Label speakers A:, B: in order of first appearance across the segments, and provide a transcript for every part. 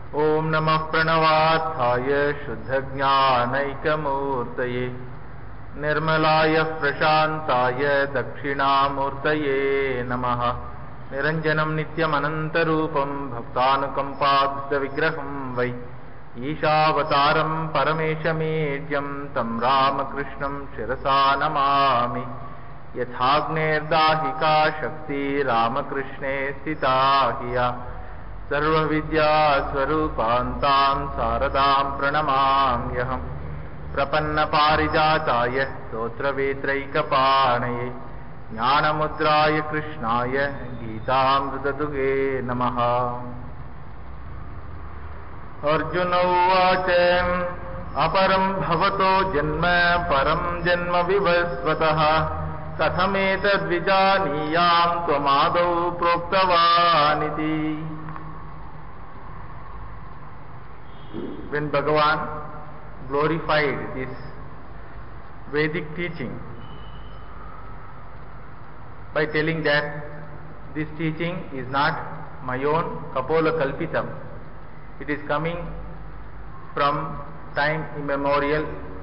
A: ओम नमः प्रणवार्थाय शुद्धज्ञानैकमूर्तये निर्मलाय प्रशान्ताय दक्षिणामूर्तये नमः। निरञ्जनं नित्यमनन्तरूपं भक्तानुकम्पाब्धविग्रहं वै ईशावतारं परमेशमेड्यं तं रामकृष्णं शिरसा नमामि। यथाग्नेर्दाहिका शक्ति रामकृष्णे स्थिता हिया सर्वविद्यास्वरूपान्तां शारदां प्रणमाम्यहम्। प्रपन्नपारिजाताय स्तोत्रवेत्रैकपाणये ज्ञानमुद्राय कृष्णाय गीतामृतदुहे नमः। अर्जुन उवाच अपरं भवतो जन्म परं जन्म विवस्वतः कथमेतद्विजानीयां त्वमादौ प्रोक्तवानिति। When Bhagavan glorified this Vedic teaching by telling that this teaching is not my own Kapola Kalpitam, it is coming from time immemorial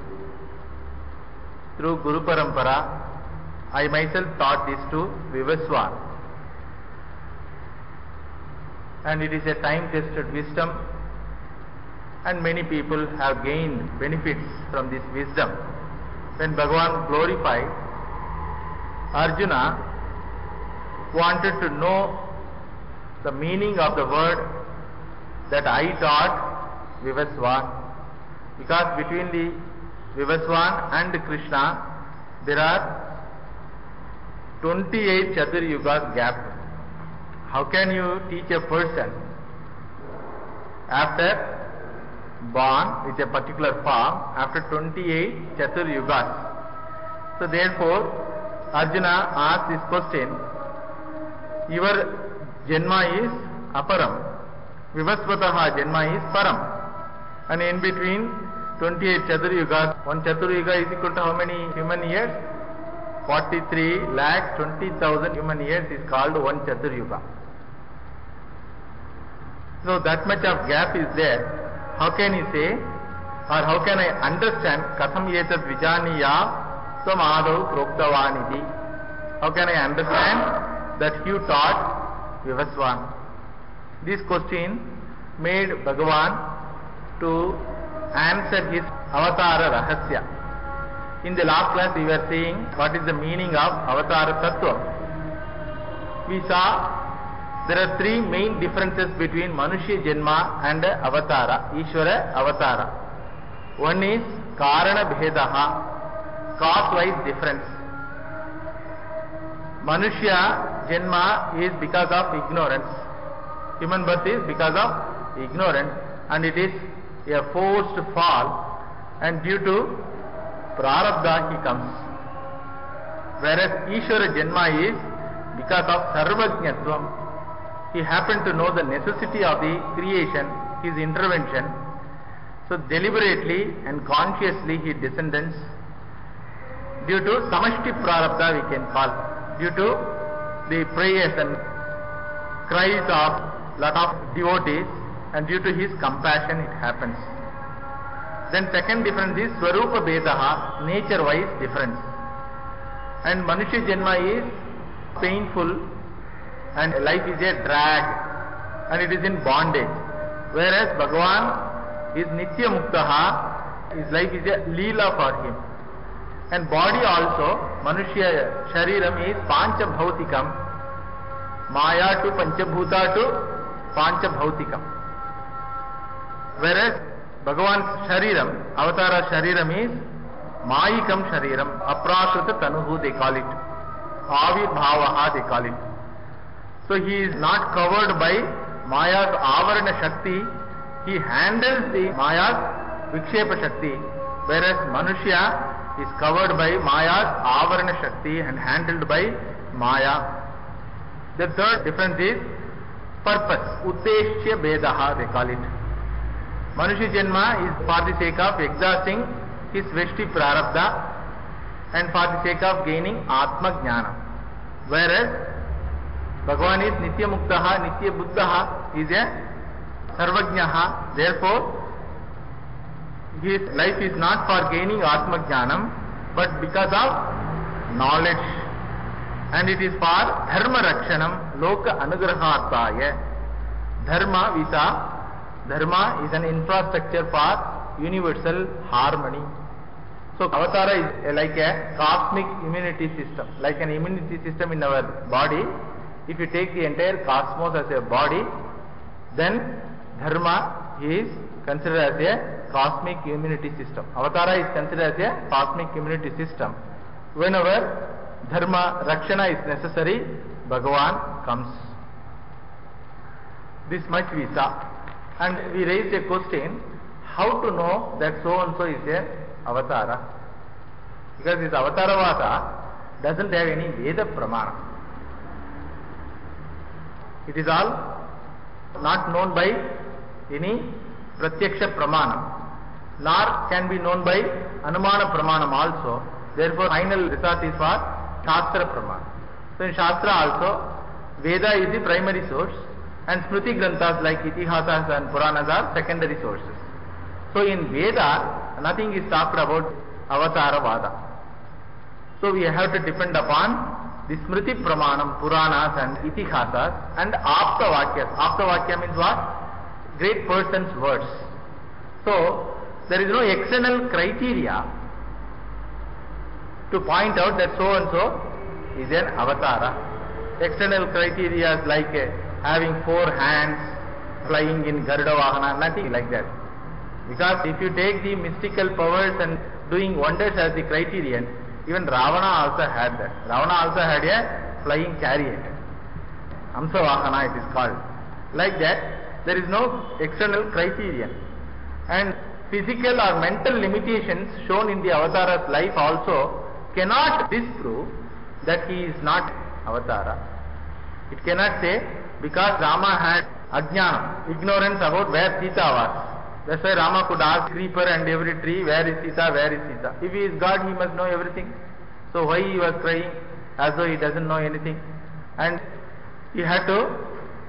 A: through Guru Parampara. I myself taught this to Vivaswan, and it is a time-tested wisdom, and many people have gained benefits from this wisdom. When Bhagavan glorified, Arjuna wanted to know the meaning of the word that I taught Vivaswan, because between the Vivaswan and Krishna there are 28 Chaturyugas gap. How can you teach a person after born with a particular form after 28 Chaturyugas? So therefore Arjuna asked this question. Your Janma is Aparam, Vivasvataha Janma is Param, and in between 28 Chaturyugas, one Chaturyuga is equal to how many human years? 43,20,000 human years is called one Chaturyuga. So that much of gap is there. How can he say, or how can I understand Katham Yetat Vijaniya Tvam Adau Proktavaniti? How can I understand that you taught Vivaswan? This question made Bhagavan to answer his Avatara Rahasya. In the last class we were saying what is the meaning of Avatara Tattva. We saw there are three main differences between Manushya Janma and Avatara, Ishvara Avatara. One is Karana Bhedaha, cause-wise difference. Manushya Janma is because of ignorance. Human birth is because of ignorance, and it is a forced fall, and due to Prarabdha he comes. Whereas Ishvara Janma is because of Sarvajñatvam. He happened to know the necessity of the creation, his intervention. So deliberately and consciously he descendants due to Samashti Prarabdha we can call, due to the prayers and cries of lot of devotees, and due to his compassion it happens. Then second difference is Swarupa Bedaha, nature wise difference. And Manushya Janma is painful, and life is a drag, and it is in bondage. Whereas Bhagavan is Nitya Muktaha, his life is a Leela for him. And body also, Manushya Shariram is Pancha Bhautikam, Maya to Panchabhuta to Pancha Bhautikam. Whereas Bhagavan's Shariram, Avatara Shariram is Mayikam Shariram, Aprashuta Tanuhu they call it, Avirbhavaha they call it. So he is not covered by Maya's Avarana Shakti, he handles the Maya's Vikshepa Shakti, whereas Manushya is covered by Maya's Avarana Shakti and handled by Maya. The third difference is purpose, Uddeshya Bedaha they call it. Manushya Janma is for the sake of exhausting his Veshti Prarabdha and for the sake of gaining Atma Jnana. Whereas Bhagavan is Nitya Muktaha, Nitya Buddhaha, is a Sarvajnaha. Therefore, his life is not for gaining Atma Jnanam, but because of knowledge. And it is for Dharma Rakshanam, Loka Anugrahartaya. Dharma Vita. Dharma is an infrastructure for universal harmony. So Avatara is like a cosmic immunity system, like an immunity system in our body. If you take the entire cosmos as a body, then Dharma is considered as a cosmic immunity system. Avatara is considered as a cosmic immunity system. Whenever Dharma Rakshana is necessary, Bhagavan comes. This much we saw. And we raised a question, how to know that so and so is a Avatara? Because this Avataravada doesn't have any Veda Pramana. It is all not known by any Pratyaksha Pramanam, nor can be known by Anumana Pramanam also. Therefore, final resort is for Shastra Pramanam. So in Shastra also, Veda is the primary source, and Smriti Granthas like Itihasas and Puranas are secondary sources. So in Veda, nothing is talked about Avataravada. So we have to depend upon the Smriti Pramanam, Puranas and Itihasas and Aptavakyas. Aptavakya means what? Great person's words. So there is no external criteria to point out that so and so is an Avatara. External criteria like having 4 hands, flying in Garuda Vahana, nothing like that. Because if you take the mystical powers and doing wonders as the criterion, even Ravana also had that. Ravana also had a flying chariot. Amsa Vahana it is called. Like that, there is no external criterion. And physical or mental limitations shown in the Avatara's life also cannot disprove that he is not Avatara. It cannot say, because Rama had Ajnana, ignorance about where Sita was. That's why Rama could ask creeper and every tree, where is Sita, where is Sita. If he is God, he must know everything. So why he was crying as though he doesn't know anything? And he had to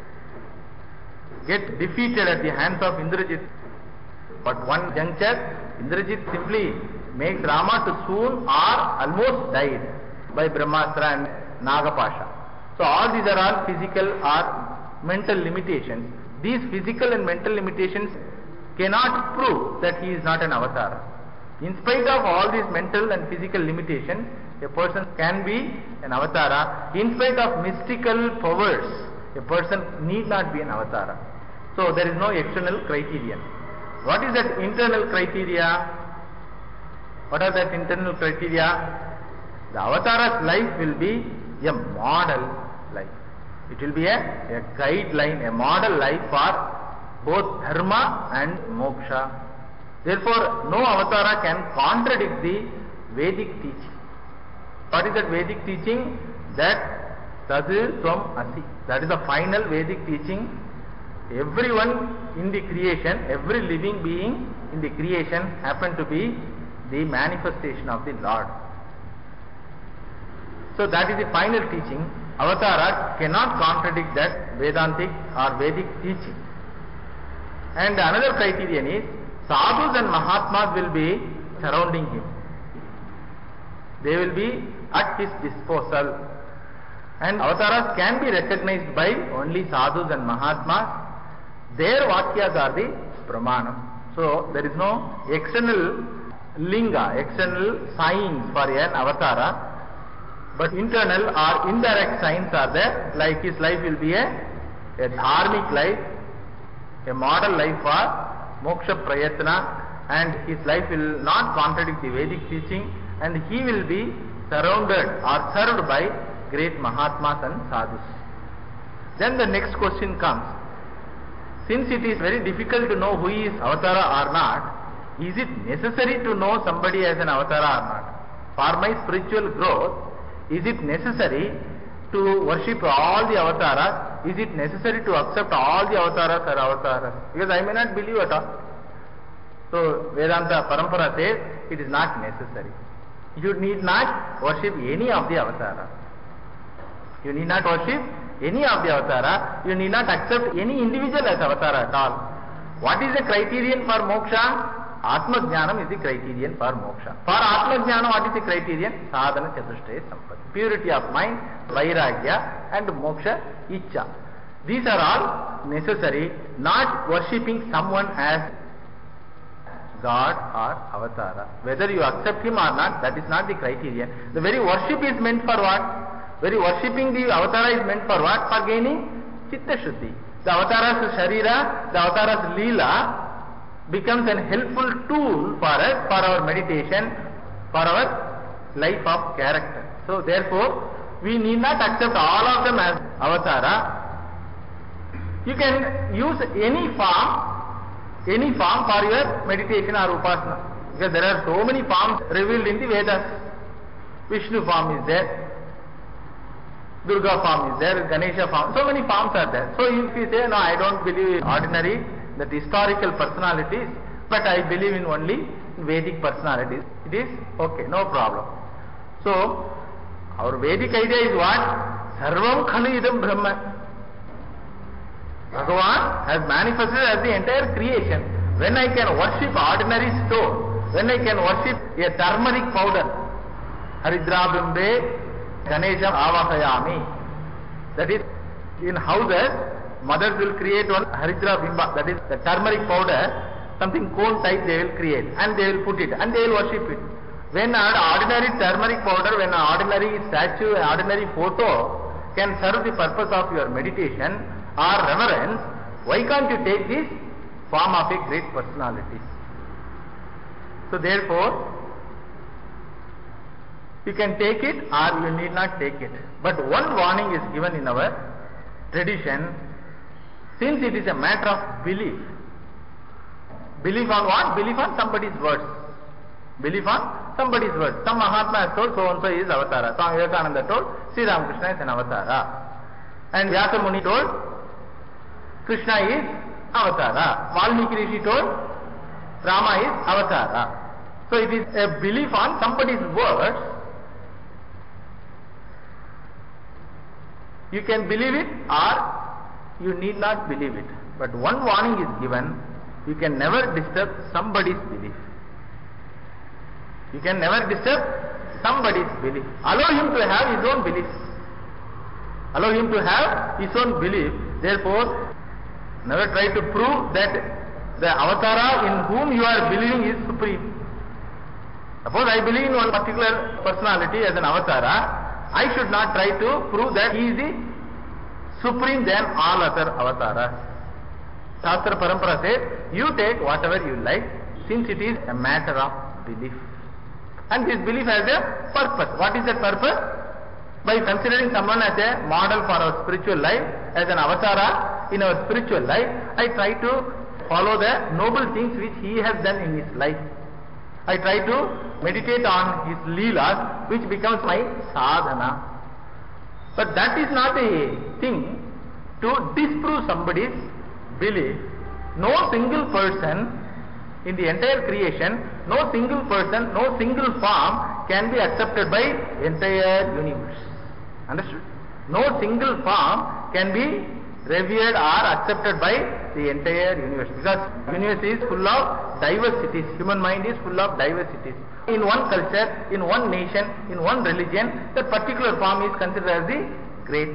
A: get defeated at the hands of Indrajit. But one juncture, Indrajit simply makes Rama to soon or almost died by Brahmastra and Nagapasha. So all these are all physical or mental limitations. These physical and mental limitations cannot prove that he is not an avatar. In spite of all these mental and physical limitations, a person can be an avatara. In spite of mystical powers, a person need not be an avatara. So there is no external criterion. What is that internal criteria? What are that internal criteria? The avatara's life will be a model life. It will be a guideline, a model life for both dharma and moksha. Therefore, no avatara can contradict the Vedic teaching. What is that Vedic teaching? That Tadu Tvam Asi. That is the final Vedic teaching. Everyone in the creation, every living being in the creation happen to be the manifestation of the Lord. So that is the final teaching. Avatara cannot contradict that Vedantic or Vedic teaching. And another criterion is sadhus and mahatmas will be surrounding him. They will be at his disposal. And avataras can be recognized by only sadhus and mahatmas. Their vakyas are the pramanam. So there is no external linga, external signs for an avatara. But internal or indirect signs are there, like his life will be a dharmic life, a model life for moksha prayatna, and his life will not contradict the Vedic teaching, and he will be surrounded or served by great Mahatmas and Sadhus. Then the next question comes. Since it is very difficult to know who is avatara or not, is it necessary to know somebody as an avatara or not? For my spiritual growth, is it necessary to worship all the avataras? Is it necessary to accept all the avataras are avataras? Because I may not believe at all. So Vedanta Parampara says it is not necessary. You need not worship any of the avataras. You need not worship any of the avatara. You need not accept any individual as avatar at all. What is the criterion for moksha? Atma Jnanam is the criterion for moksha. For Atma Jnanam, what is the criterion? Sadhana Chatushtaya Sampatti. Purity of mind, Vairagya and moksha, Ichcha. These are all necessary, not worshipping someone as God or avatara. Whether you accept him or not, that is not the criterion. The very worship is meant for what? Very worshipping the avatara is meant for what? For gaining Chitta Shuddhi. The avatara's Sharira, the avatara's Leela becomes an helpful tool for us, for our meditation, for our life of character. So therefore, we need not accept all of them as avatara. You can use any form for your meditation or upasana, because there are so many forms revealed in the Vedas. Vishnu form is there, Durga form is there, Ganesha form, so many forms are there. So if you say, no, I don't believe in ordinary, that historical personalities, but I believe in only Vedic personalities, it is okay, no problem. So our Vedic idea is what? Sarvam Khalu Idam Brahma. Bhagavan has manifested as the entire creation. When I can worship ordinary stone, when I can worship a turmeric powder, Haridra Bimbe Ganesha Avahayami, that is, in houses, mothers will create one Haridra Bimba, that is the turmeric powder, something cone type they will create, and they will put it, and they will worship it. When an ordinary turmeric powder, when an ordinary statue, an ordinary photo can serve the purpose of your meditation or reverence, why can't you take this form of a great personality? So therefore, you can take it or you need not take it. But one warning is given in our tradition, since it is a matter of belief. Belief on what? Belief on somebody's words. Belief on somebody's words. Some Mahatma has told so and so is avatara. Swami Vivekananda told Sri Ramakrishna is an avatara. And Vyasa Muni told Krishna is avatara. Valmiki Rishi told Rama is avatara. So it is a belief on somebody's words. You can believe it or you need not believe it. But one warning is given, you can never disturb somebody's belief. You can never disturb somebody's belief. Allow him to have his own belief. Allow him to have his own belief. Therefore, never try to prove that the avatara in whom you are believing is supreme. Suppose I believe in one particular personality as an avatara, I should not try to prove that he is the supreme than all other avatars. Shastra Parampara says, you take whatever you like, since it is a matter of belief. And this belief has a purpose. What is that purpose? By considering someone as a model for our spiritual life, as an avatara in our spiritual life, I try to follow the noble things which he has done in his life. I try to meditate on his leelas, which becomes my sadhana. But that is not a thing to disprove somebody's belief. No single person in the entire creation, no single person, no single form can be accepted by entire universe. Understood? No single form can be revered or accepted by the entire universe, because universe is full of diversities. Human mind is full of diversities. In one culture, in one nation, in one religion, that particular form is considered as the great.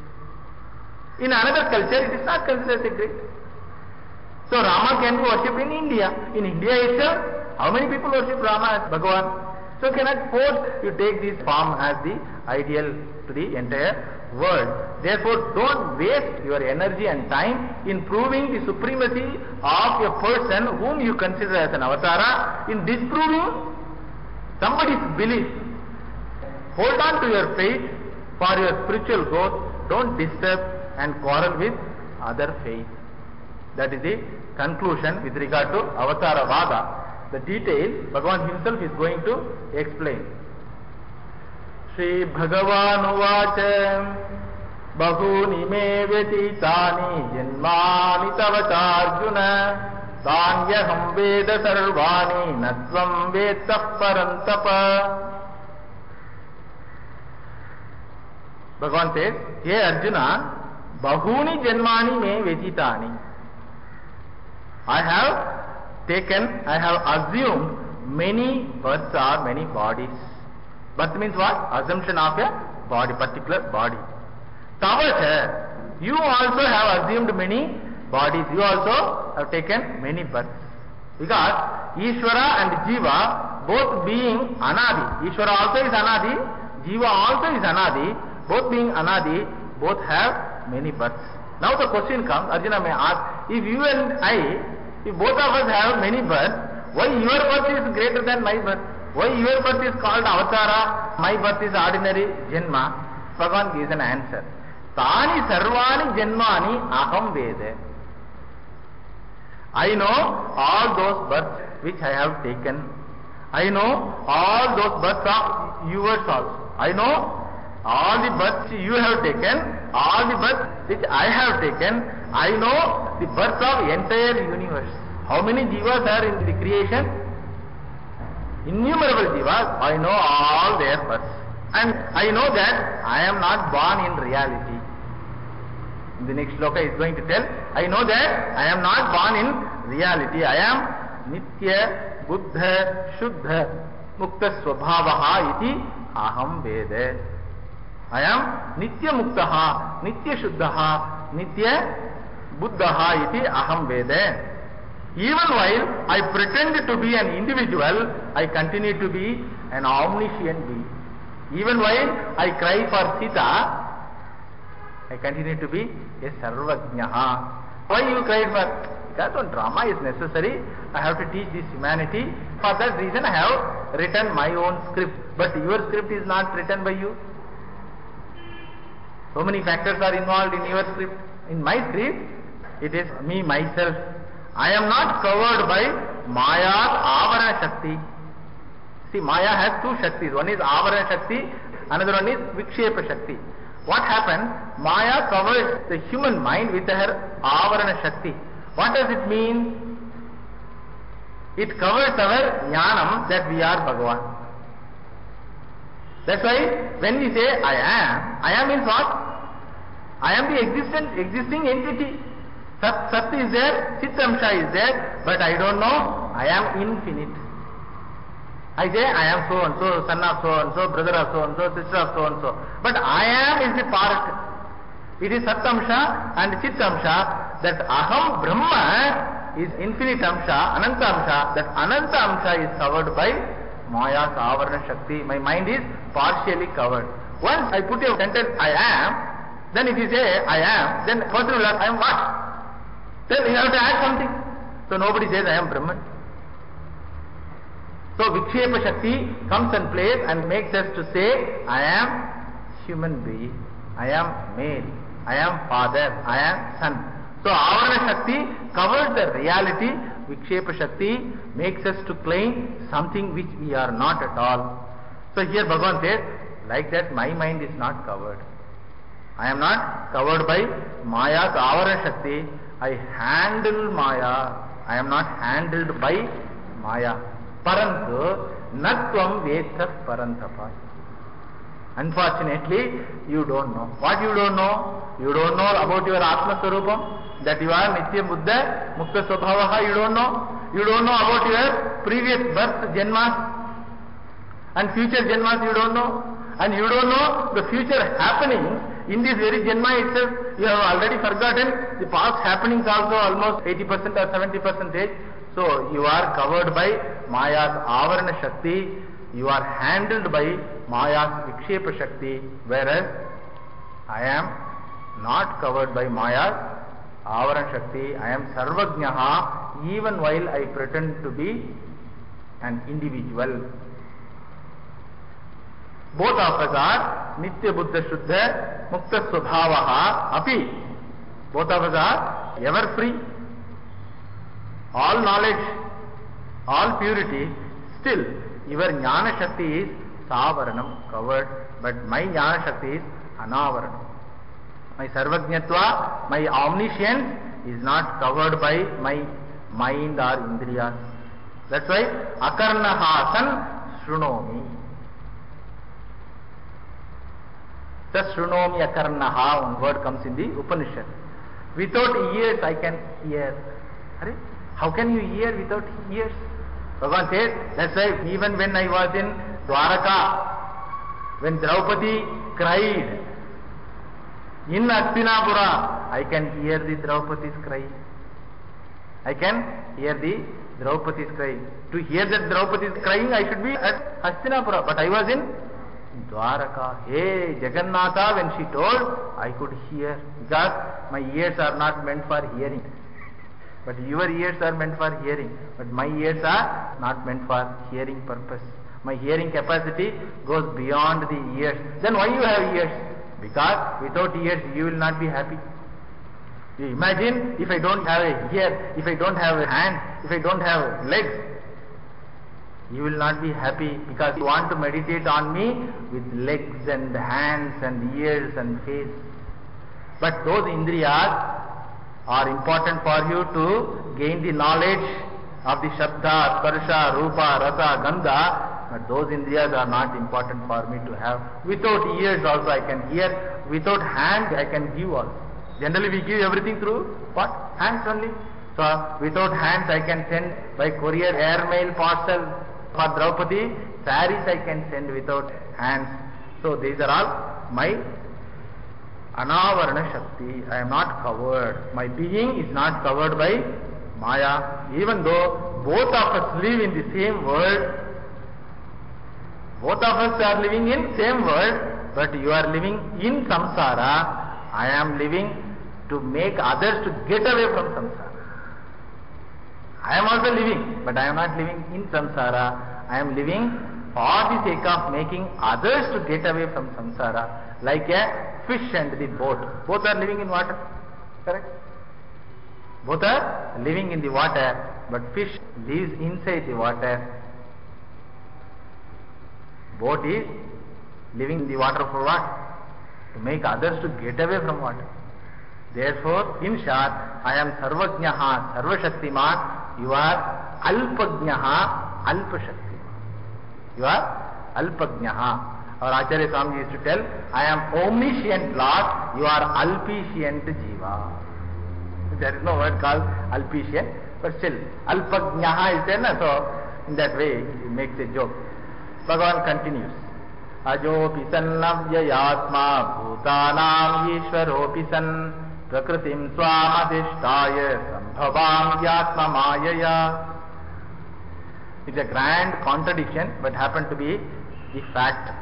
A: In another culture, it is not considered as a great. So Rama can be worshipped in India. In India itself, how many people worship Rama as Bhagavan? So you cannot force you take this form as the ideal to the entire world. Therefore, don't waste your energy and time in proving the supremacy of a person whom you consider as an avatara, in disproving somebody's belief. Hold on to your faith for your spiritual growth. Don't disturb and quarrel with other faith. That is the conclusion with regard to Avatara Vada. The detail, Bhagavan himself is going to explain. Shri Bhagavan Uvacha Bahuni me vyatitani janmani tavatarjuna tanyaham veda sarvani natvam vetah parantapa. Bhagavan says, Hey Arjuna, Bahuni Janmani me Vejitani. I have assumed many births or many bodies. Birth means what? Assumption of a body, particular body. Tavata, you also have assumed many bodies. You also have taken many births. Because Ishvara and Jiva both being Anadi. Ishvara also is Anadi. Jiva also is Anadi. Both being Anadi, both have many births. Now the question comes, Arjuna may ask, if you and I, if both of us have many births, why your birth is greater than my birth? Why your birth is called Avatara, my birth is ordinary Janma? Bhagavan gives an answer. Tani sarvani janmani aham vede. I know all those births which I have taken. I know all those births of yours also. I know all the births you have taken, all the births which I have taken. I know the birth of entire universe. How many jivas are in the creation? Innumerable jivas. I know all their births. And I know that I am not born in reality. In the next sloka is going to tell, I know that I am not born in reality. I am Nitya, Buddha, Shuddha, Mukta Swabhavaha iti aham vede. I am Nitya Muktaha, Nitya Shuddhaha, Nitya Buddhaha iti aham vede. Even while I pretend to be an individual, I continue to be an omniscient being. Even while I cry for Sita, I continue to be a Sarvajnaha. Why you cried for? Because when drama is necessary, I have to teach this humanity. For that reason, I have written my own script. But your script is not written by you. So many factors are involved in your script. In my script, it is me, myself. I am not covered by Maya's Avarana Shakti. See, Maya has two Shaktis. One is Avarana Shakti, another one is Vikshepa Shakti. What happened? Maya covers the human mind with her Avarana Shakti. What does it mean? It covers our Jnanam that we are Bhagavan. That's why when we say I am means what? I am the existing entity. Sat is there, Chit Amsha is there, but I don't know, I am infinite. I say I am so and so, son of so and so, brother of so and so, sister of so and so. But I am is the part. It is Sat Amsha and Chit Amsha. That Aham Brahma is infinite Amsha, Ananta Amsha. That Ananta Amsha is covered by Maya's Avarana Shakti. My mind is partially covered. Once I put a sentence I am, then if you say I am, then person will ask I am what? Then you have to add something. So nobody says I am Brahman. So Vikshepa Shakti comes and plays and makes us to say I am human being, I am male, I am father, I am son. So Avarana Shakti covers the reality. Vikshepa Shakti makes us to claim something which we are not at all. So here Bhagavan says, like that my mind is not covered. I am not covered by Maya's Avarana Shakti. I handle Maya. I am not handled by Maya. Parantu natvam vetas parantapa. Unfortunately, you don't know. What you don't know? You don't know about your Atma Swarupam, that you are Nitya Buddha, Mukta Swabhavaha, you don't know. You don't know about your previous birth, Janmas, and future Janmas, you don't know. And you don't know the future happenings in this very Janma itself. You have already forgotten the past happenings also, almost 80% or 70%. So you are covered by Maya's Avarana Shakti. You are handled by Maya's Vikshepa Shakti, whereas I am not covered by Maya's Avarana Shakti. I am Sarvajnaha, even while I pretend to be an individual. Both of us are Nitya Buddha Shuddha, Mukta Swabhavaha api. Both of us are ever free. All knowledge, all purity, still your Jnana Shakti is Savaranam, covered, but my Jnana Shakti is Anavaranam. My Sarvajñatva, my omniscience is not covered by my mind or Indriyas. That's why Akarnahasan Shrunomi. Tasrunomi akarnaha, one word comes in the Upanishad. Without ears I can hear. How can you hear without ears? Bhagavan says, that's why even when I was in Dwaraka, when Draupadi cried in Hastinapura, I can hear the Draupadi's cry. I can hear the Draupadi's cry. To hear that Draupadi is crying, I should be at Hastinapura, but I was in Dwaraka. Hey Jagannatha, when she told, I could hear, because my ears are not meant for hearing. But your ears are meant for hearing. But my ears are not meant for hearing purpose. My hearing capacity goes beyond the ears. Then why you have ears? Because without ears you will not be happy. You imagine if I don't have a ear, if I don't have a hand, if I don't have legs, you will not be happy, because you want to meditate on me with legs and hands and ears and face. But those indriyas are important for you to gain the knowledge of the Shabda, Sparsha, Rupa, Rasa, Gandha, but those indriyas are not important for me to have. Without ears also I can hear, without hand I can give also. Generally we give everything through what? Hands only. So without hands I can send by courier, airmail, parcel. For Draupadi, saris I can send without hands. So these are all my Anavarana Shakti. I am not covered. My being is not covered by Maya. Even though both of us live in the same world, both of us are living in same world, but you are living in samsara. I am living to make others to get away from samsara. I am also living, but I am not living in samsara. I am living for the sake of making others to get away from samsara, like a fish and the boat. Both are living in water, correct? Both are living in the water, but fish lives inside the water. Boat is living in the water for what? To make others to get away from water. Therefore, in short, I am Sarvajnaha, Sarvashaktiman. You are Alpajnaha, Alpashaktiman. You are Alpajnaha. Our Acharya Swami used to tell, I am omniscient Lord, you are Alpiscient Jiva. There is no word called Alpiscient, but still, Alpajnaha is there, so in that way he makes a joke. Bhagavan continues. Ajopi sannavyayatma bhutanam yishvaropi san prakritim swamadhishtaya sambhavam yatma mayaya. It's a grand contradiction, but happened to be the fact.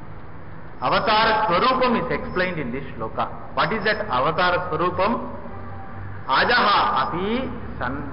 A: Avatara Swarupam is explained in this shloka. What is that Avatara Swarupam? Ajaha api san.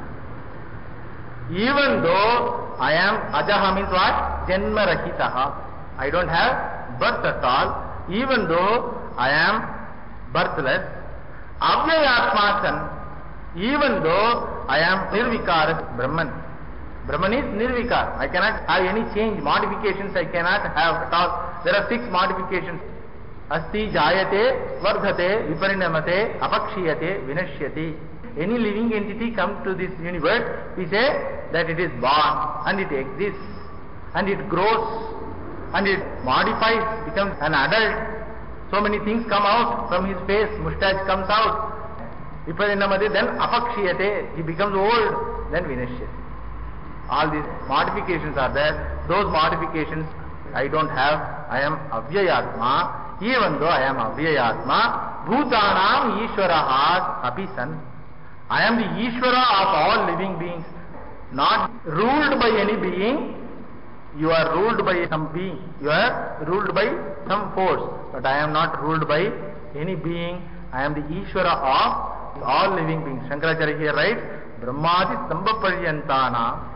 A: Even though I am, Ajaha means what? Janma rahitaha. I don't have birth at all. Even though I am birthless. Avyayatma san. Even though I am nirvikara Brahman. Brahman is nirvikar. I cannot have any change, modifications I cannot have at all. There are 6 modifications. Asti jayate, vardhate, viparinamate, apakshiyate, vinashyate. Any living entity comes to this universe, we say that it is born and it exists and it grows and it modifies, becomes an adult. So many things come out from his face, mustache comes out. Viparinamate, then apakshiyate, he becomes old, then vinashyate. All these modifications are there. Those modifications I don't have. I am avyayatma. Even though I am avyayatma, bhutanam ishvaraha api san. I am the Ishvara of all living beings, not ruled by any being. You are ruled by some being. You are ruled by some force, but I am not ruled by any being. I am the Ishvara of all living beings. Shankaracharya here writes, Brahmaji Stambha Paryantana.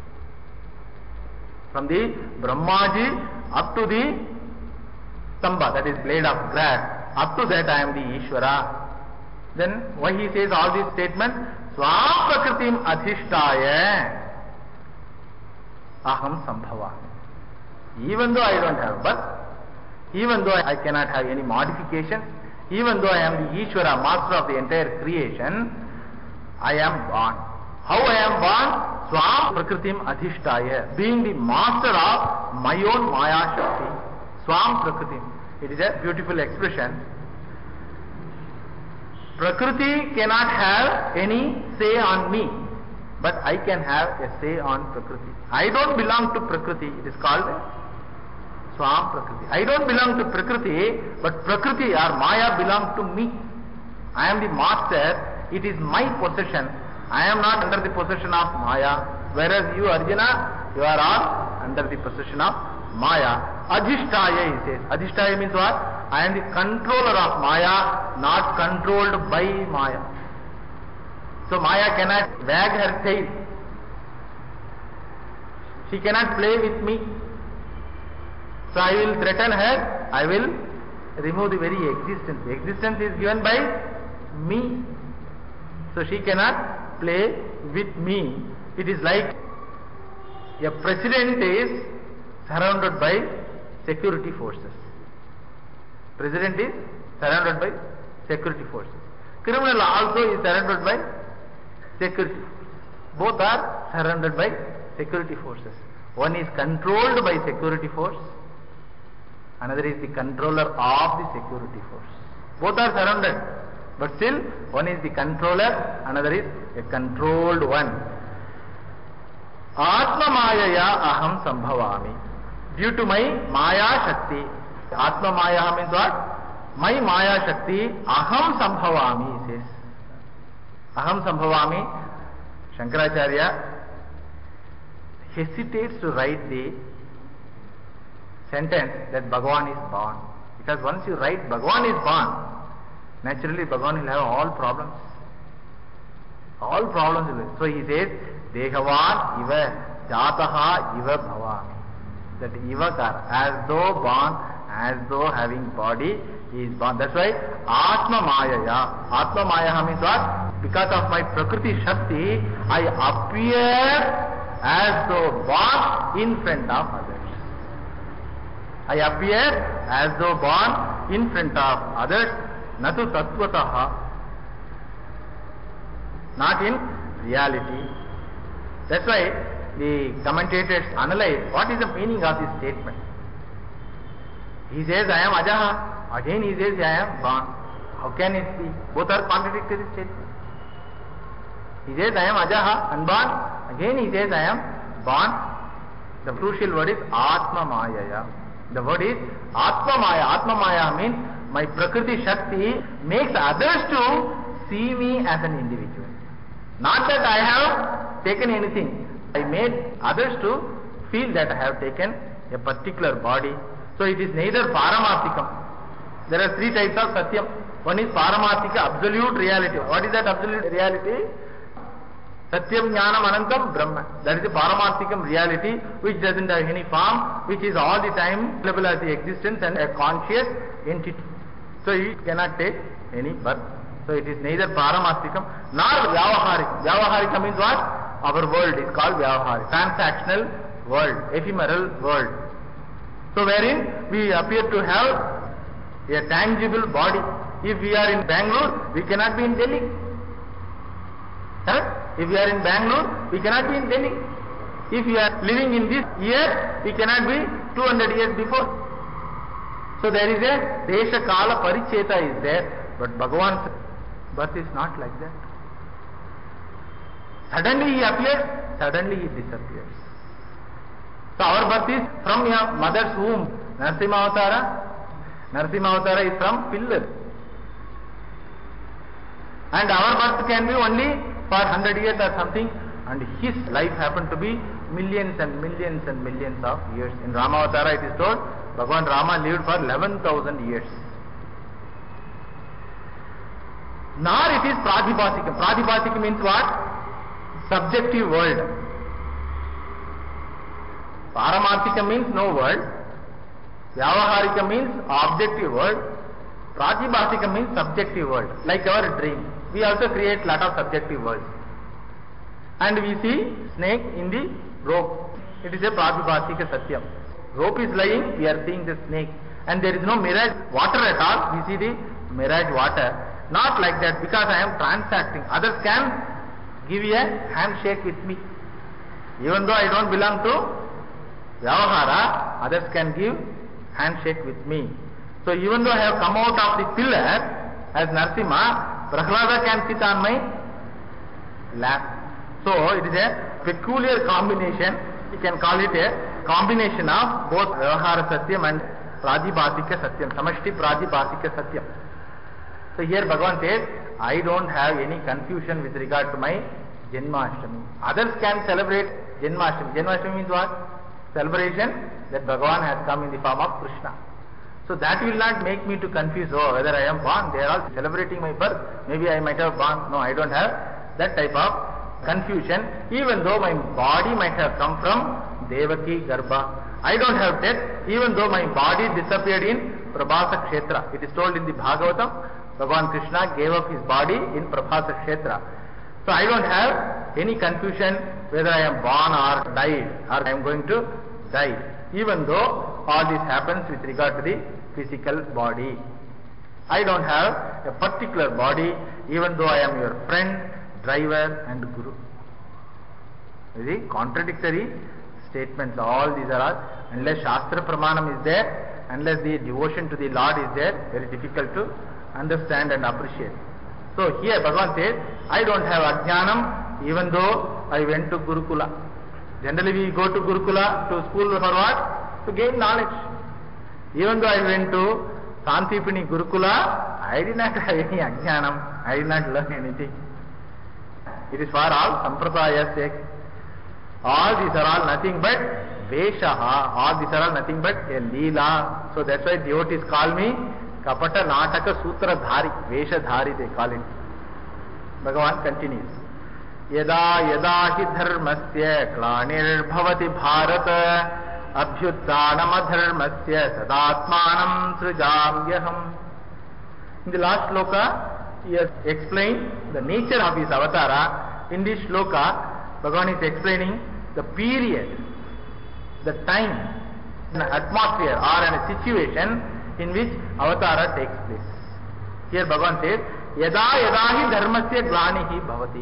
A: From the Brahmaji up to the Stambha, that is blade of grass, up to that I am the Ishvara. Then why he says all these statements? Swam prakritim adhishtaya aham sambhava. Even though I don't have birth, even though I cannot have any modifications, even though I am the Ishvara, master of the entire creation, I am born. How I am born? Swam prakritim adhishtaya, being the master of my own Maya Shakti. Swam prakritim. It is a beautiful expression. Prakriti cannot have any say on me, but I can have a say on Prakriti. I don't belong to Prakriti. It is called Swam Prakriti. I don't belong to Prakriti, but Prakriti or Maya belong to me. I am the master. It is my possession. I am not under the possession of Maya. Whereas you, Arjuna, you are all under the possession of Maya. Adhishtaya, he says. Adhishtaya means what? I am the controller of Maya, not controlled by Maya. So Maya cannot wag her tail. She cannot play with me. So I will threaten her, I will remove the very existence. The existence is given by me. So she cannot play with me. It is like a president is surrounded by security forces. President is surrounded by security forces. Criminal also is surrounded by security forces. Both are surrounded by security forces. One is controlled by security force. Another is the controller of the security force. Both are surrounded. But still, one is the controller, another is a controlled one. Atma Mayaya aham sambhavami. Due to my Maya Shakti. Atma Maya means what? My Maya Shakti aham sambhavami, he says. Aham sambhavami. Shankaracharya hesitates to write the sentence that Bhagavan is born. Because once you write Bhagavan is born, naturally Bhagavan will have all problems. All problems will be. So he says, Dehavan iva jataha iva bhavami. That ivakar, as though born, as though having body, he is born. That's why Atma Mayaya. Atma Maya means what? Because of my Prakriti Shakti, I appear as though born in front of others. I appear as though born in front of others. Natu tattvataha. Not in reality. That's why the commentators analyze what is the meaning of this statement. He says, I am Ajaha. Again he says, I am born. How can it be? Both are contradictory statements. He says, I am Ajaha, unborn. Again he says, I am born. The crucial word is Atma Mayaya. The word is Atma Maya. Atma Maya means my Prakriti Shakti makes others to see me as an individual. Not that I have taken anything. I made others to feel that I have taken a particular body. So it is neither Paramarthikam. There are three types of Satyam. One is Paramarthika, absolute reality. What is that absolute reality? Satyam Jnanam Anantam Brahma. That is the Paramarthikam reality which doesn't have any form, which is all the time available as the existence and a conscious entity. So it cannot take any birth. So it is neither Paramarthikam nor Vyavaharikam. Vyavaharikam means what? Our world is called Vyavaharikam. Transactional world, ephemeral world. So wherein we appear to have a tangible body. If we are in Bangalore, we cannot be in Delhi. Correct? If we are in Bangalore, we cannot be in Delhi. If we are living in this year, we cannot be 200 years before. So there is a Desha Kala Paricheta is there, but Bhagavan's birth is not like that. Suddenly he appears, suddenly he disappears. So our birth is from your mother's womb. Narasimha Avatara is from pillar. And our birth can be only for 100 years or something, and his life happened to be millions and millions and millions of years. In Ramavatara it is told, Bhagavan Rama lived for 11,000 years. Nor it is Pradipasika. Pradipasika means what? Subjective world. Paramarthika means no world. Vyavaharika means objective world. Pratibhasika means subjective world. Like our dream. We also create lot of subjective worlds. And we see snake in the rope. It is a Pratibhasika Satyam. Rope is lying, we are seeing the snake. And there is no mirage water at all. We see the mirage water. Not like that, because I am transacting. Others can give a handshake with me. Even though I don't belong to Vyavahara, others can give handshake with me. So So even though I have come out of the pillar as Narasimha, Prahlada can sit on my lap. So it is a peculiar combination. You can call it a combination of both Vyavahara Satyam and Pradibhasika Satyam, Samashti Pradibhasika Satyam. So here Bhagavan says, I don't have any confusion with regard to my Janmashtami. Others can celebrate Janmashtami. Janmashtami means what? Celebration that Bhagavan has come in the form of Krishna. So that will not make me to confuse, oh, whether I am born, they are all celebrating my birth, maybe I might have born. No, I don't have that type of confusion, even though my body might have come from Devaki Garbha. I don't have death, even though my body disappeared in Prabhasa Kshetra. It is told in the Bhagavatam, Bhagavan Krishna gave up his body in Prabhasa Kshetra. So I don't have any confusion whether I am born or died or I am going to die, even though all this happens with regard to the physical body. I don't have a particular body, even though I am your friend, driver and guru. You see, contradictory statements, all these are all, unless Shastra Pramanam is there, unless the devotion to the Lord is there, very difficult to understand and appreciate. So here Bhagavan says, I don't have Ajnanam, even though I went to Gurukula. Generally we go to Gurukula, to school for what? To gain knowledge. Even though I went to Santipini Gurukula, I did not have any Ajnanam, I did not learn anything. It is for all Sampradaya's sake. All these are all nothing but Veshaha, all these are all nothing but a Leela. So that's why devotees call me Kapata Nataka Sutra Dhari, Vesha Dhari they call it. Bhagavan continues. Yada yada hi dharmasya glanir bhavati bharata abhyuttanam adharmasya sadatmanam srijamyaham. In the last shloka, he has explained the nature of his avatara. In this shloka, Bhagavan is explaining the period, the time, an atmosphere or a situation in which avatara takes place. Here Bhagavan says, Yada yada hi dharmasya glanihi bhavati.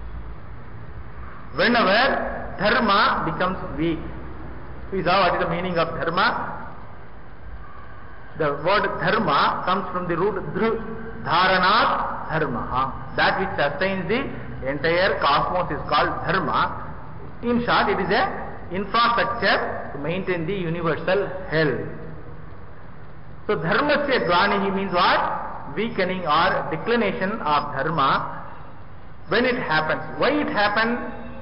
A: Whenever dharma becomes weak. We saw what is the meaning of dharma. The word dharma comes from the root dhru, dharanat dharma. That which sustains the entire cosmos is called dharma. In short, it is a infrastructure to maintain the universal health. So dharmasya glanihi means what? Weakening or declination of dharma. When it happens. Why it happens?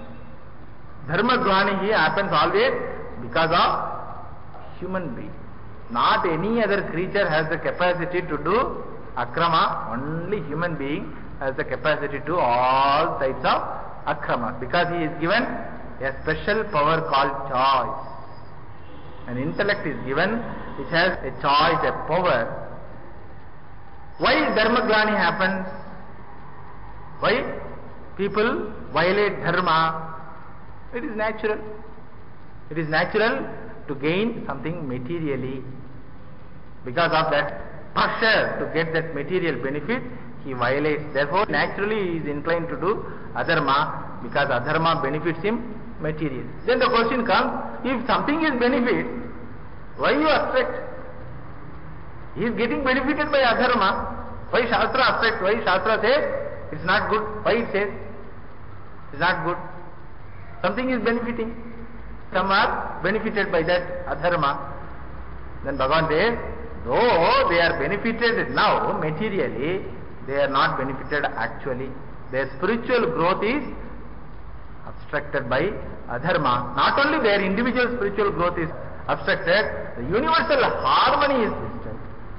A: Dharma glanihi happens always because of human being. Not any other creature has the capacity to do akrama. Only human being has the capacity to do all types of akrama. Because he is given a special power called choice. An intellect is given which has a choice, a power. Why dharma glani happens? Why people violate dharma? It is natural. It is natural to gain something materially. Because of that pressure to get that material benefit, he violates. Therefore, naturally he is inclined to do adharma, because adharma benefits him materially. Then the question comes, if something is benefit, why you abstract? He is getting benefited by adharma. Why Shastra abstract? Why Shastra says it's not good? Why it says it's not good? Something is benefiting. Some are benefited by that adharma. Then Bhagavan says, though they are benefited now materially, they are not benefited actually. Their spiritual growth is obstructed by adharma. Not only their individual spiritual growth is obstructed, the universal harmony is disturbed.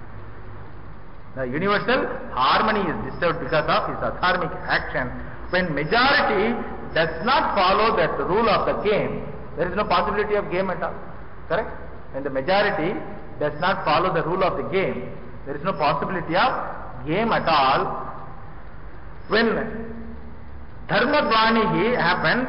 A: The universal harmony is disturbed because of his adharmic action. When majority does not follow that rule of the game, there is no possibility of game at all. Correct? When the majority does not follow the rule of the game, there is no possibility of game at all. When dharma dvanihi happens,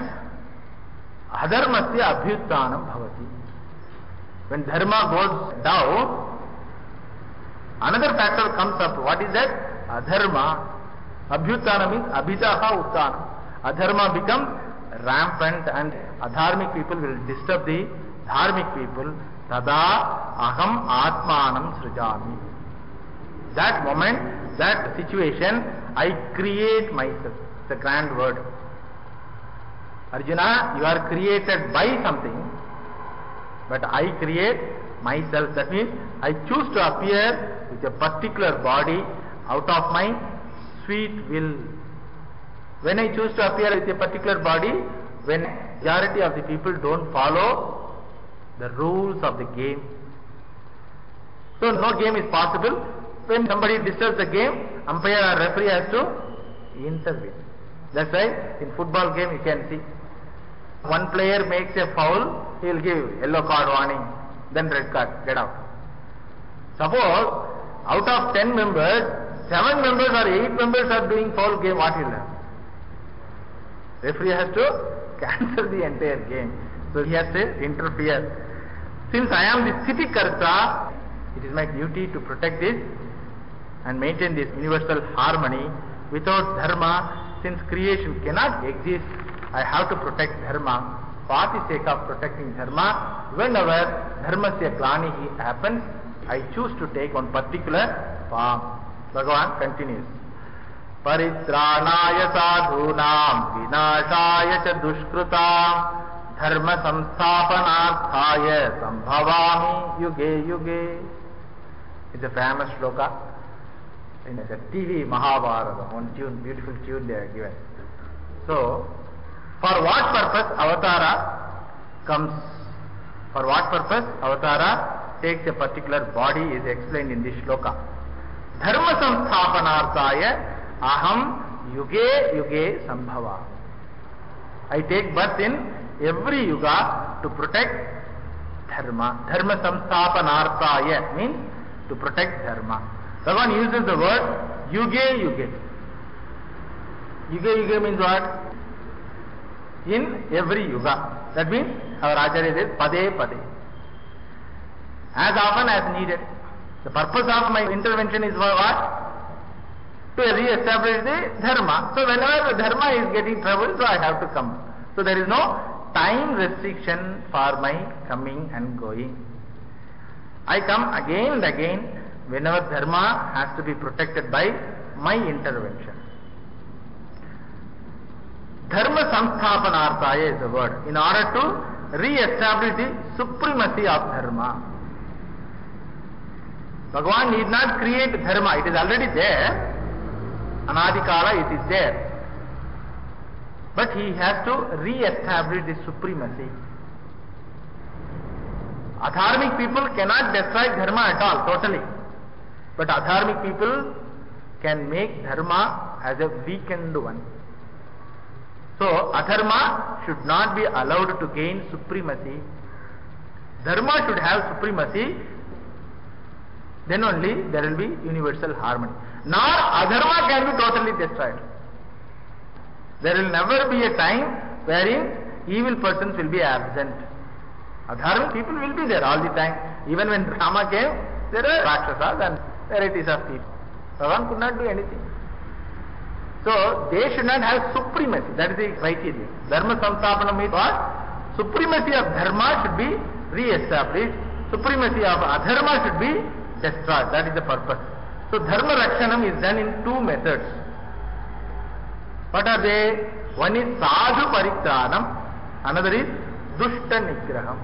A: adharmasya abhyuttanam bhavati. When dharma goes down, another factor comes up. What is that? Adharma. Abhyuttana means abhidaha uttana. Adharma becomes rampant and adharmic people will disturb the dharmic people. Tada aham atmanam srijami. that moment, that situation, I create myself. It's a grand word. Arjuna, you are created by something, but I create myself. That means I choose to appear with a particular body out of my sweet will. When I choose to appear with a particular body, when majority of the people don't follow the rules of the game, so no game is possible. When somebody disturbs the game, umpire or referee has to intervene. That's why in football game you can see, one player makes a foul, he will give yellow card warning, then red card, get out. Suppose out of 10 members, 7 members or 8 members are doing foul game, what will happen? Referee has to cancel the entire game. So he has to interfere. Since I am the Sthiti Karta, it is my duty to protect this and maintain this universal harmony. Without dharma, since creation cannot exist, I have to protect dharma. For the sake of protecting dharma, whenever dharmasya glanihi happens, I choose to take one particular form. Bhagavan continues. Paritranaya sadhunam vinashaya cha dushkrutam dharma samsthapanarthaya sambhavami yuge yuge. It's a famous shloka in the TV Mahabharata, one tune, beautiful tune they are given. So, for what purpose Avatara comes? For what purpose Avatara takes a particular body is explained in this shloka. Dharma samsthapanarthaya aham yuge yuge sambhava. I take birth in every yuga to protect dharma. Dharma samsthapanarthaya means to protect dharma. Bhagavan uses the word yuge yuge. Yuge yuge means what? In every yuga. That means our Acharya says pade pade. As often as needed. The purpose of my intervention is for what? To re-establish the dharma. So whenever the dharma is getting trouble, so I have to come. So there is no time restriction for my coming and going. I come again and again whenever dharma has to be protected by my intervention. Dharma samsthapanarthaya is the word. In order to re-establish the supremacy of dharma. Bhagavan need not create dharma. It is already there. Anadikala it is there. But he has to re-establish the supremacy. Adharmic people cannot destroy dharma at all, totally. But adharmic people can make dharma as a weakened one. So, adharma should not be allowed to gain supremacy. Dharma should have supremacy, then only there will be universal harmony. Nor adharma can be totally destroyed. There will never be a time wherein evil persons will be absent. Adharmic people will be there all the time. Even when Rama came, there are Rakshasas and varieties of people. Bhagavan could not do anything. So, they should not have supremacy. That is the criteria. Dharma samsthapanam means what? Supremacy of dharma should be re-established. Supremacy of adharma should be destroyed. That is the purpose. So, dharma rakshanam is done in two methods. What are they? One is sadhu paritranam, another is dushta nigraham.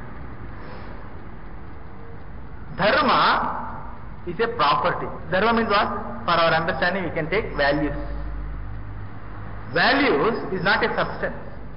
A: Dharma is a property. Dharma means what? For our understanding, we can take values. Values is not a substance.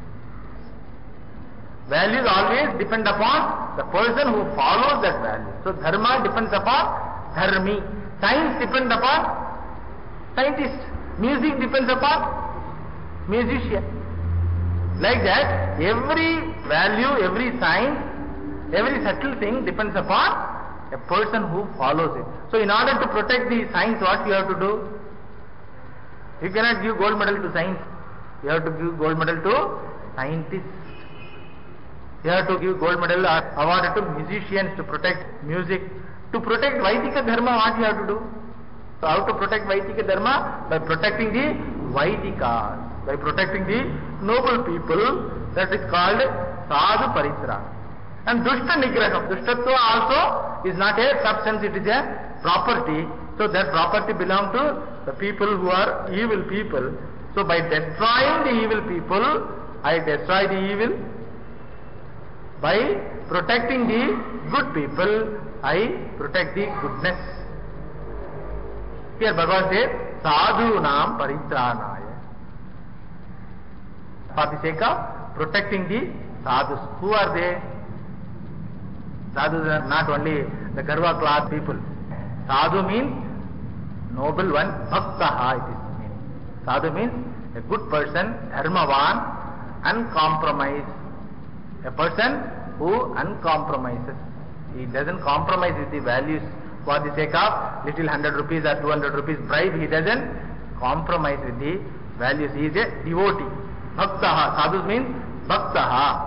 A: Values always depend upon the person who follows that value. So dharma depends upon dharmi. Science depends upon scientist. Music depends upon musician. Like that, every value, every science, every subtle thing depends upon a person who follows it. So in order to protect the science, what you have to do? You cannot give gold medal to science. You have to give gold medal to scientists. You have to give gold medal or award to musicians to protect music. To protect Vaidika Dharma, what you have to do? So how to protect Vaidika Dharma? By protecting the Vaidikas, by protecting the noble people. That is called Sadhu Paritra. And Dushta Nigraham. Dushtatva also is not a substance, it is a property. So that property belongs to the people who are evil people. So by destroying the evil people, I destroy the evil. By protecting the good people, I protect the goodness. Here Bhagavan says, Sadhunam Paritranaya. For the sake of protecting the sadhus. Who are they? Sadhus are not only the Garva class people. Sadhu means noble one, Bhaktaha it is meaning. Sadhu means a good person, Dharmavan, uncompromised. A person who uncompromises. He doesn't compromise with the values for the sake of little 100 rupees or 200 rupees bribe. He doesn't compromise with the values. He is a devotee. Bhaktaha. Sadhu means Bhaktaha.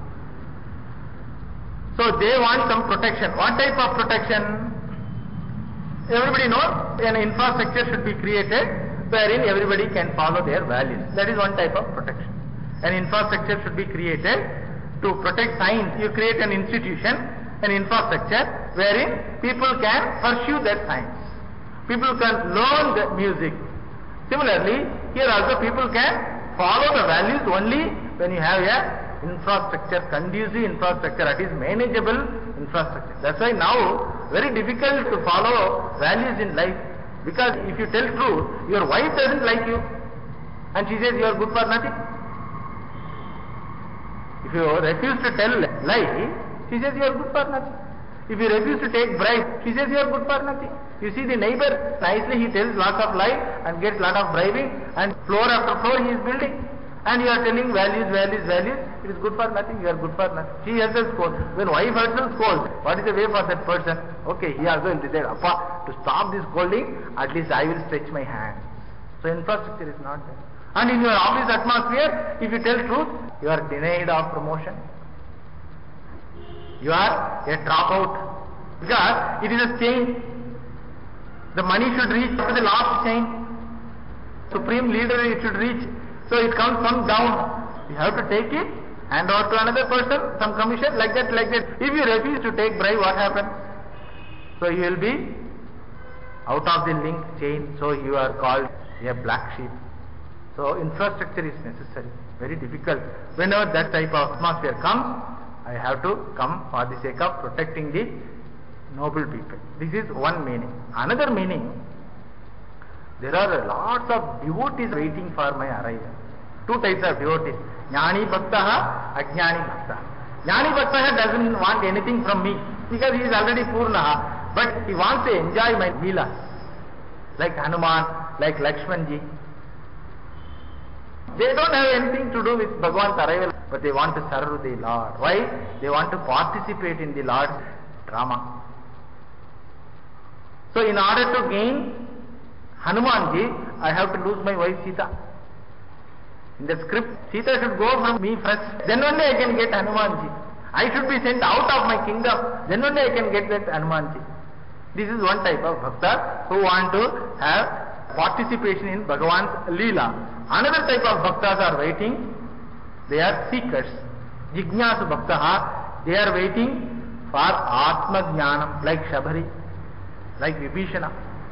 A: So they want some protection. What type of protection? Everybody knows an infrastructure should be created wherein everybody can follow their values. That is one type of protection. An infrastructure should be created to protect science. You create an institution, an infrastructure wherein people can pursue that science. People can learn the music. Similarly, here also people can follow the values only when you have a infrastructure, conducive infrastructure, that is manageable infrastructure. That's why now very difficult to follow values in life, because if you tell truth, your wife doesn't like you and she says you are good for nothing. If you refuse to tell lie, she says you are good for nothing. If you refuse to take bribe, she says you are good for nothing. You see the neighbor, nicely he tells lots of lie and gets lot of bribing, and floor after floor he is building. And you are telling values, values, values, it is good for nothing, you are good for nothing. She herself scolds. When wife herself scolds, what is the way for that person? Okay, he also will decide, Appa, to stop this scolding, at least I will stretch my hands. So infrastructure is not there. And in your office atmosphere, if you tell truth, you are denied of promotion. You are a dropout. Because it is a chain. The money should reach to the last chain. Supreme leader it should reach. So it comes from down. You have to take it, hand over to another person, some commission, like that, like that. If you refuse to take bribe, what happens? So you will be out of the link chain. So you are called a black sheep. So infrastructure is necessary. Very difficult. Whenever that type of atmosphere comes, I have to come for the sake of protecting the noble people. This is one meaning. Another meaning, there are lots of devotees waiting for my arrival. Two types of devotees. Jnani Bhaktaha, Ajnani Bhaktaha. Jnani Bhaktaha doesn't want anything from me because he is already Purnaha. But he wants to enjoy my Leela. Like Hanuman, like Lakshmanji. They don't have anything to do with Bhagavan's arrival, but they want to serve the Lord. Why? They want to participate in the Lord's drama. So in order to gain Hanumanji, I have to lose my wife Sita. In the script, Sita should go from me first. Then only I can get Hanumanji. I should be sent out of my kingdom. Then only I can get that Hanumanji. This is one type of bhakta who want to have participation in Bhagavan's Leela. Another type of bhaktas are waiting. They are seekers. Jignasu bhaktaha. They are waiting for Atma Jnanam, like Shabari, like Vibhishana.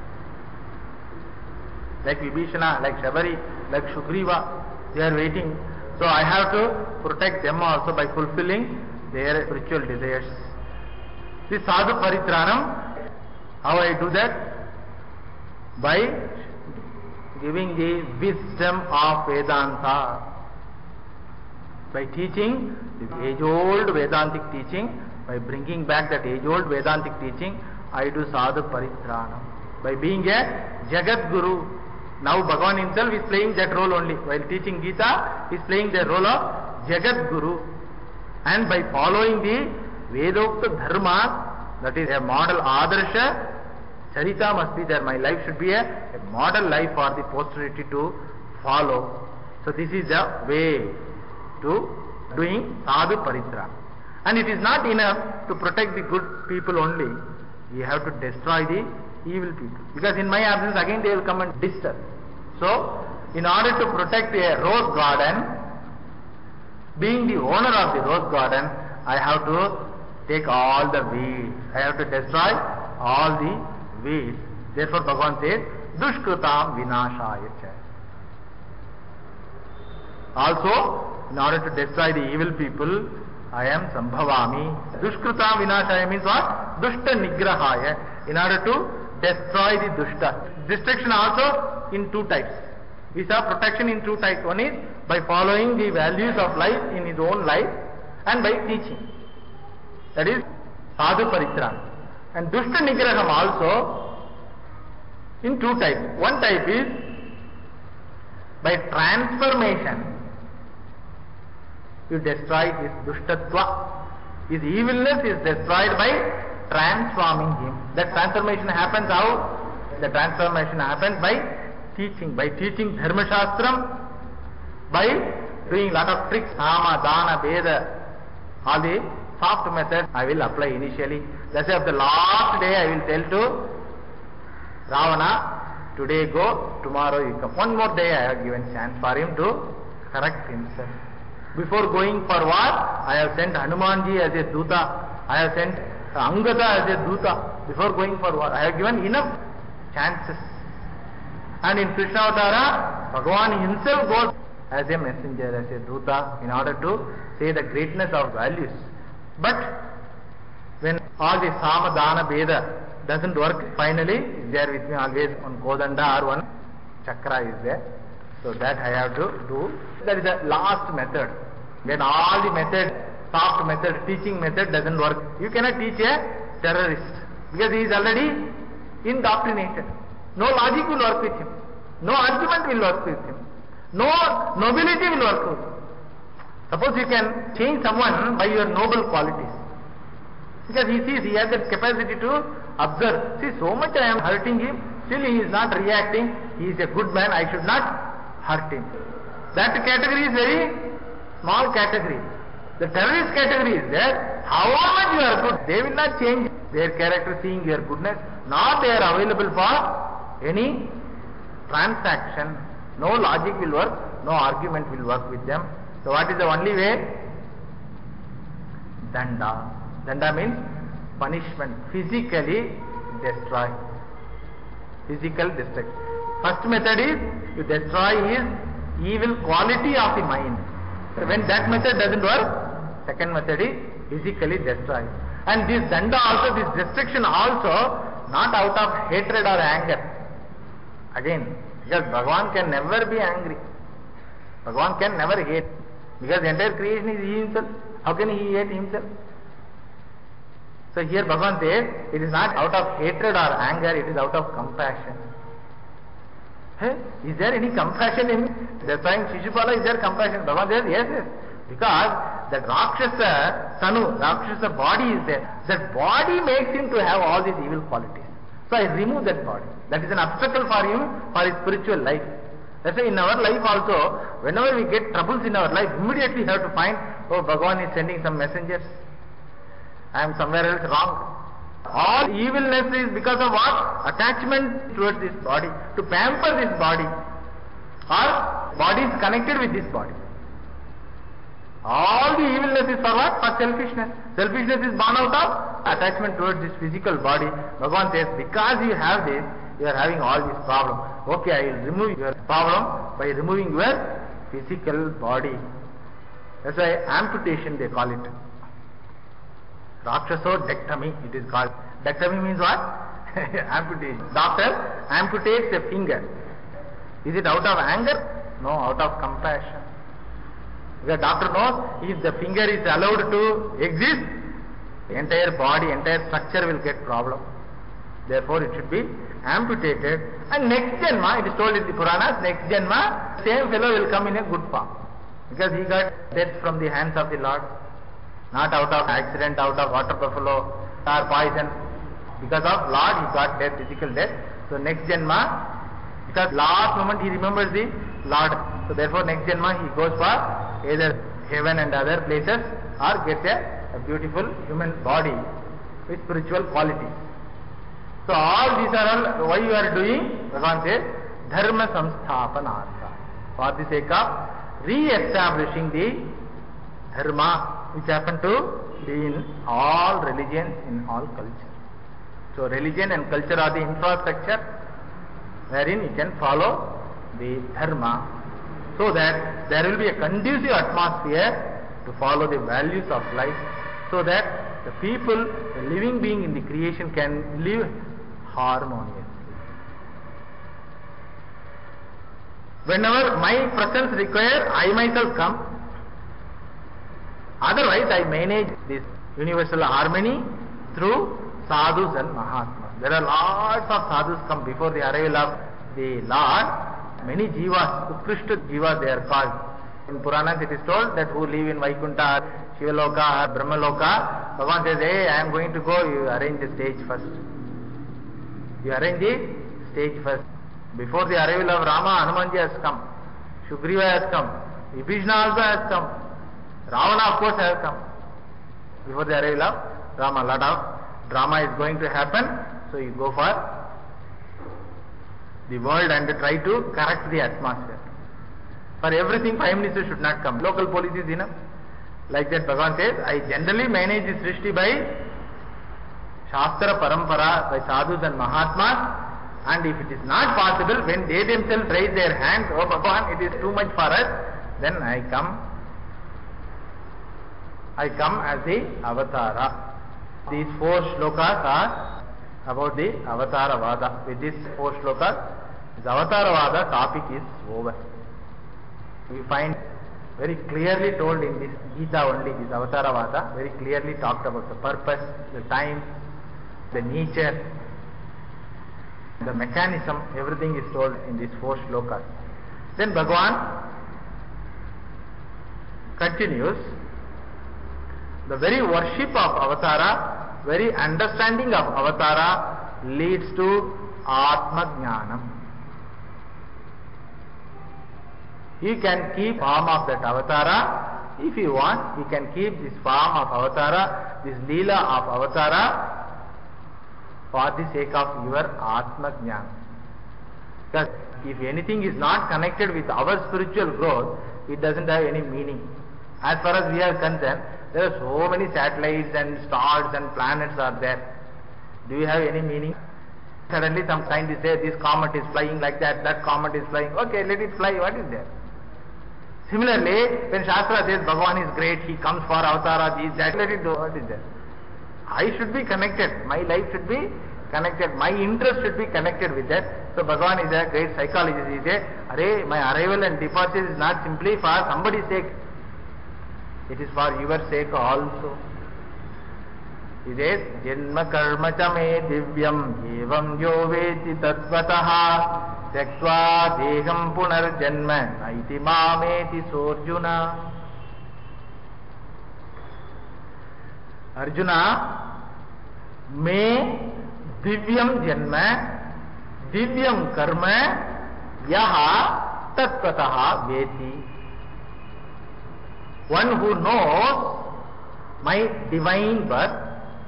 A: Like Vibhishana, like Shabari, like Shugriva. They are waiting. So I have to protect them also by fulfilling their spiritual desires. This sadhu paritranam, how I do that? By giving the wisdom of Vedanta. By teaching the age-old Vedantic teaching, by bringing back that age-old Vedantic teaching, I do sadhu paritranam. By being a Jagat Guru. Now Bhagavan himself is playing that role only. While teaching Gita, he is playing the role of Jagat Guru. And by following the Vedokta Dharma, that is a model Adarsha, Charita must be there. My life should be a model life for the posterity to follow. So this is the way to doing sadhu paritra. And it is not enough to protect the good people only. We have to destroy the evil people. Because in my absence again they will come and disturb. So in order to protect a rose garden, being the owner of the rose garden, I have to take all the weeds. I have to destroy all the weeds. Therefore Bhagavan says, Dushkrutam Vinashaya cha. Also, in order to destroy the evil people, I am Sambhavami. Dushkrutam Vinashaya means what? Dushta Nigrahaya. In order to destroy the Dushta. Destruction also in two types. We saw protection in two types. One is by following the values of life in his own life and by teaching. That is Sadhu Paritrana. And Dushta Nigraham also in two types. One type is by transformation. You destroy his Dushtatva. His evilness is destroyed by transforming him. That transformation happens how? The transformation happens by teaching. By teaching Dharma Shastram, by doing lot of tricks, Sama, Dana, Veda, all the soft methods I will apply initially. That's why of the last day I will tell to Ravana, today go, tomorrow you come. One more day I have given chance for him to correct himself. Before going for war, I have sent Hanumanji as a Duta. I have sent Angada as a Duta. Before going for war, I have given enough chances. And in Krishna Avtara, Bhagavan himself goes as a messenger, as a Duta, in order to say the greatness of values. But when all the Sama, Dana, Veda doesn't work, finally, is there with me always on Kodanda or one Chakra is there. So that I have to do. That is the last method. Then all the method, soft method, teaching method doesn't work. You cannot teach a terrorist because he is already indoctrinated. No logic will work with him. No argument will work with him. No nobility will work with him. Suppose you can change someone by your noble qualities. Because he sees he has that capacity to observe. See, so much I am hurting him, still he is not reacting. He is a good man, I should not hurt him. That category is very small category. The terrorist category is there. However much you are good, they will not change their character seeing your goodness. Nor they are available for any transaction. No logic will work, no argument will work with them. So what is the only way? Danda. Danda means punishment. Physically destroy. Physical destruction. First method is you destroy his evil quality of the mind. So when that method doesn't work, second method is physically destroy. And this danda also, this destruction also, not out of hatred or anger. Again, because Bhagavan can never be angry. Bhagavan can never hate. Because the entire creation is he himself. How can he hate himself? So here Bhagavan says, it is not out of hatred or anger, it is out of compassion. Hey, is there any compassion in destroying Shishupala? Is there compassion? Bhagavan says, yes, yes. Because that Rakshasa Tanu, Rakshasa body is there. That body makes him to have all these evil qualities. So I remove that body. That is an obstacle for him for his spiritual life. That's why in our life also, whenever we get troubles in our life, immediately we have to find, oh, Bhagavan is sending some messengers. I am somewhere else wrong. All evilness is because of what? Attachment towards this body, to pamper this body. Or body is connected with this body. All the evilness is for what? For selfishness. Selfishness is born out of attachment towards this physical body. Bhagavan says, because you have this, you are having all these problems. Okay, I will remove your problem by removing your physical body. That's why amputation they call it. Rakshasodectomy it is called. Dectomy means what? Amputation. Doctor amputates a finger. Is it out of anger? No, out of compassion. The doctor knows if the finger is allowed to exist, the entire body, entire structure will get problem. Therefore it should be amputated. And next Janma, it is told in the Puranas, next Janma, same fellow will come in a good form. Because he got death from the hands of the Lord. Not out of accident, out of water buffalo or poison. Because of Lord he got death, physical death. So next Janma, because last moment he remembers the Lord. So therefore next Janma he goes for either heaven and other places or gets a beautiful human body with spiritual qualities. So all these are all why you are doing, Bhagavan says, Dharma Samsthapanartha. For the sake of re-establishing the Dharma which happen to be in all religions, in all cultures. So religion and culture are the infrastructure wherein you can follow the dharma, so that there will be a conducive atmosphere to follow the values of life, so that the people, the living being in the creation, can live harmoniously. Whenever my presence required, I myself come. Otherwise, I manage this universal harmony through sadhus and mahatmas. There are lots of sadhus come before the arrival of the Lord. Many jivas, Utkrishta jivas they are called. In Puranas it is told that who live in Vaikuntha, Shivaloka, Brahmaloka, Bhagavan says, hey, I am going to go, you arrange the stage first. You arrange the stage first. Before the arrival of Rama, Hanumanji has come, Sugriva has come, Vibhishana also has come, Ravana of course has come. Before the arrival of Rama, a lot of drama is going to happen, so you go for the world and try to correct the atmosphere. For everything, Prime Minister should not come. Local police is enough. Like that Bhagavan says, I generally manage the Srishti by Shastra Parampara, by sadhus and mahatmas. And if it is not possible, when they themselves raise their hands, oh Bhagavan, it is too much for us, then I come as the Avatara. These 4 shlokas are about the Avatara Vada. With these 4 shlokas, this Avatara Vada topic is over. We find very clearly told in this Gita only, this Avatara Vada, very clearly talked about the purpose, the time, the nature, the mechanism, everything is told in these 4 shlokas. Then Bhagavan continues, the very worship of Avatara, very understanding of Avatara leads to Atma Jnanam. He can keep form of that Avatara. If you want, he can keep this form of Avatara, this Leela of Avatara, for the sake of your Atma Jnana. Because if anything is not connected with our spiritual growth, it doesn't have any meaning. As far as we are concerned, there are so many satellites and stars and planets are there. Do you have any meaning? Suddenly some scientists say this comet is flying like that, that comet is flying. Okay, let it fly. What is there? Similarly, when Shastra says Bhagavan is great, he comes for avatara, this, that, let it do. What is there? I should be connected. My life should be connected. My interest should be connected with that. So Bhagavan is a great psychologist. He says, Array, my arrival and departure is not simply for somebody's sake. It is for your sake also. He says, Janma karma cha me divyam evam yo veti tatvataha Tyaktva deham punar janma naiti mameti sorjuna. Arjuna, me divyam janma, divyam karma, yaha tatvataha veti. One who knows my divine birth,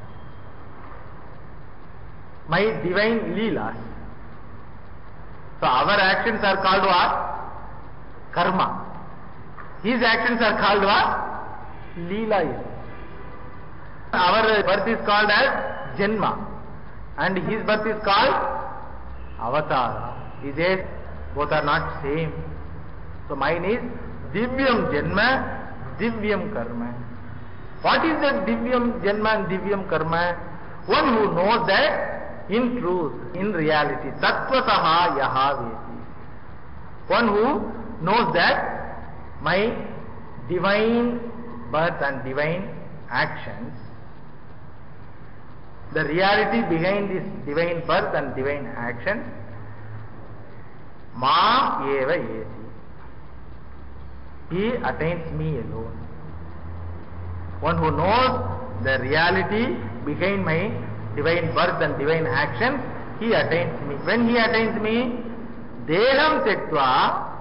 A: my divine leelas. So our actions are called what? Karma. His actions are called what? Leela. Our birth is called as Janma and his birth is called Avatara. He says both are not same. So mine is Divyam Janma, Divyam Karma. What is that Divyam Janma and Divyam Karma? One who knows that in truth, in reality, Tattvataha Yaha Veti. One who knows that my divine birth and divine actions, the reality behind this divine birth and divine actions, Ma Eva Yeti. He attains me alone. One who knows the reality behind my divine birth and divine actions, he attains me. When he attains me, Deham Tektva,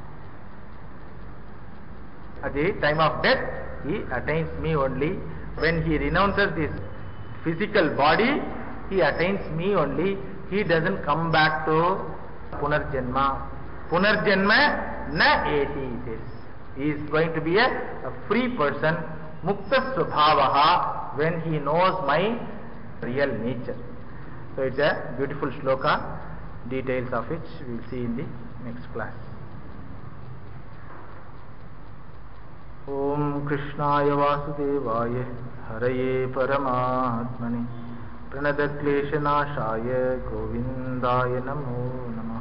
A: at the time of death, he attains me only. When he renounces this physical body, he attains me only. He doesn't come back to Punarjanma. Punarjanma na eti it is. He is going to be a free person, Mukta Svabhavaha, when he knows my real nature. So it's a beautiful shloka, details of which we will see in the next class. Om Krishnaya Vasudevaya Haraye Paramatmane Pranadakleshanashaya Govindaya Namo Namah.